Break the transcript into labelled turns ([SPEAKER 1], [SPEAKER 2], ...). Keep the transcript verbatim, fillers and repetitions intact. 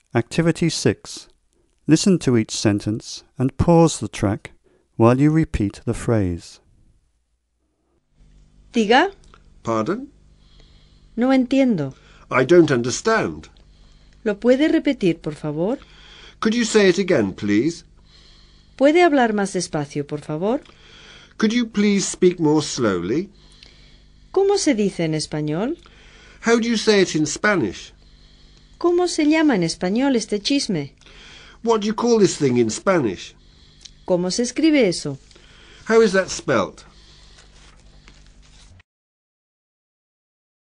[SPEAKER 1] Activity six. Listen to each sentence and pause the track while you repeat the phrase.
[SPEAKER 2] Diga.
[SPEAKER 3] Pardon?
[SPEAKER 2] No entiendo.
[SPEAKER 3] I don't understand.
[SPEAKER 2] ¿Lo puede repetir, por favor?
[SPEAKER 3] Could you say it again, please?
[SPEAKER 2] ¿Puede hablar más despacio, por favor?
[SPEAKER 3] Could you please speak more slowly?
[SPEAKER 2] ¿Cómo se dice en español?
[SPEAKER 3] How do you say it in Spanish?
[SPEAKER 2] ¿Cómo se llama en español este chisme?
[SPEAKER 3] What do you call this thing in Spanish?
[SPEAKER 2] ¿Cómo se escribe eso?
[SPEAKER 3] How is that spelt?